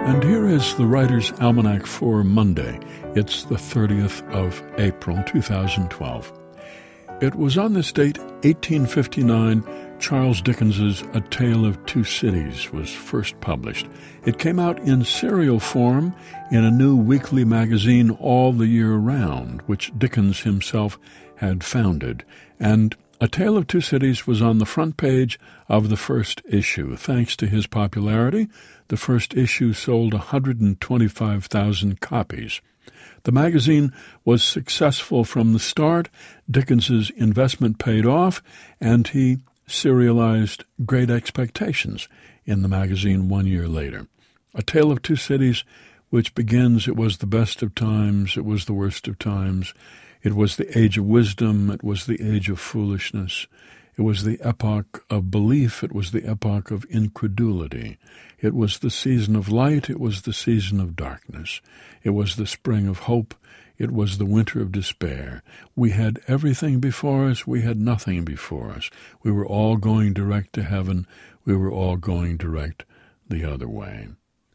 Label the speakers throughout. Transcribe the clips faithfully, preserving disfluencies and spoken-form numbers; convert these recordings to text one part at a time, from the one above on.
Speaker 1: And here is the Writer's Almanac for Monday. It's the thirtieth of April, two thousand twelve. It was on this date, eighteen fifty-nine, Charles Dickens's A Tale of Two Cities was first published. It came out in serial form in a new weekly magazine all the year round, which Dickens himself had founded. And A Tale of Two Cities was on the front page of the first issue. Thanks to his popularity, the first issue sold one hundred twenty-five thousand copies. The magazine was successful from the start. Dickens's investment paid off, and he serialized Great Expectations in the magazine one year later. A Tale of Two Cities, which begins, it was the best of times, it was the worst of times, it was the age of wisdom, it was the age of foolishness, it was the epoch of belief, it was the epoch of incredulity, it was the season of light, it was the season of darkness, it was the spring of hope, it was the winter of despair. We had everything before us, we had nothing before us. We were all going direct to heaven, we were all going direct the other way.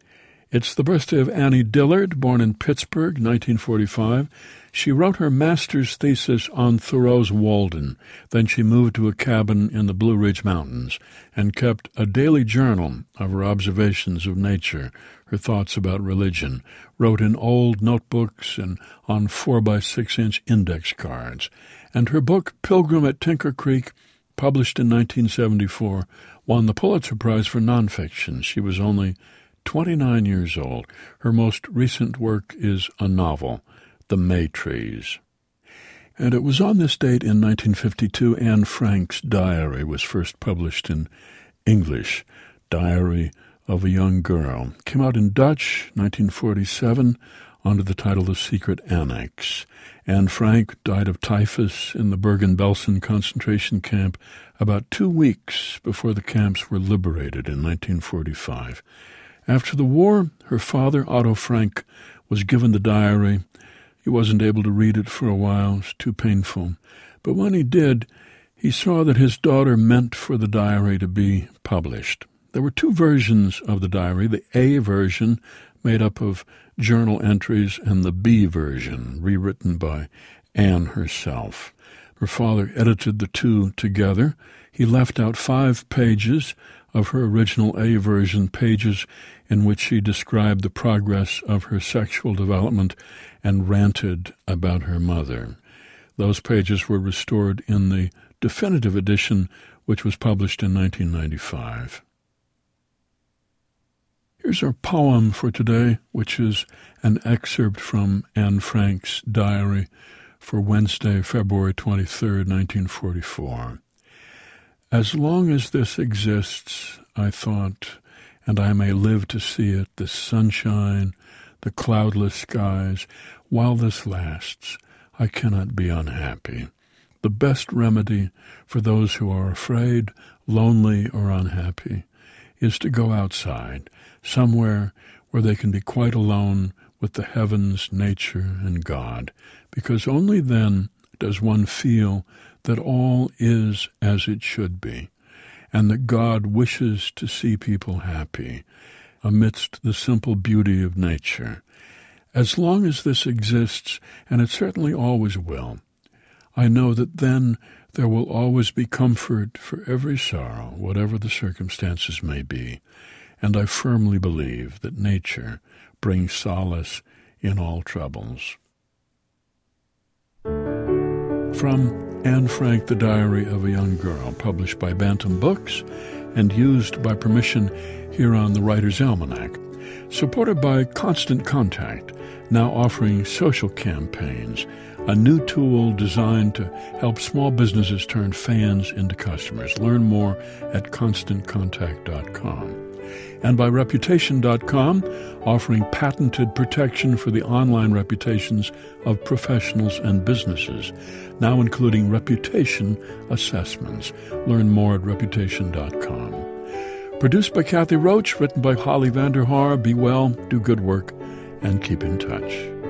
Speaker 1: It's the birthday of Annie Dillard, born in Pittsburgh, nineteen forty-five. She wrote her master's thesis on Thoreau's Walden. Then she moved to a cabin in the Blue Ridge Mountains and kept a daily journal of her observations of nature, her thoughts about religion, wrote in old notebooks and on four by six inch index cards. And her book, Pilgrim at Tinker Creek, published in nineteen seventy-four, won the Pulitzer Prize for nonfiction. She was only twenty-nine years old. Her most recent work is a novel, The May Trees. And it was on this date in nineteen fifty-two Anne Frank's diary was first published in English, Diary of a Young Girl. It came out in Dutch, nineteen forty-seven, under the title The Secret Annex. Anne Frank died of typhus in the Bergen-Belsen concentration camp about two weeks before the camps were liberated in nineteen forty-five. After the war, her father, Otto Frank, was given the diary. He wasn't able to read it for a while. It was too painful. But when he did, he saw that his daughter meant for the diary to be published. There were two versions of the diary, the A version, made up of journal entries, and the B version, rewritten by Anne herself. Her father edited the two together. He left out five pages of her original A version, pages in which she described the progress of her sexual development and ranted about her mother. Those pages were restored in the definitive edition, which was published in nineteen ninety-five. Here's our poem for today, which is an excerpt from Anne Frank's diary for Wednesday, February twenty-third, nineteen forty-four. As long as this exists, I thought, and I may live to see it, the sunshine, the cloudless skies, while this lasts, I cannot be unhappy. The best remedy for those who are afraid, lonely, or unhappy is to go outside, somewhere where they can be quite alone with the heavens, nature, and God, because only then does one feel that all is as it should be, and that God wishes to see people happy amidst the simple beauty of nature. As long as this exists, and it certainly always will, I know that then there will always be comfort for every sorrow, whatever the circumstances may be, and I firmly believe that nature brings solace in all troubles. From Anne Frank, The Diary of a Young Girl, published by Bantam Books and used by permission here on the Writer's Almanac. Supported by Constant Contact, now offering social campaigns, a new tool designed to help small businesses turn fans into customers. Learn more at constant contact dot com. And by Reputation dot com, offering patented protection for the online reputations of professionals and businesses, now including reputation assessments. Learn more at Reputation dot com. Produced by Kathy Roach, written by Holly Vanderhaar. Be well, do good work, and keep in touch.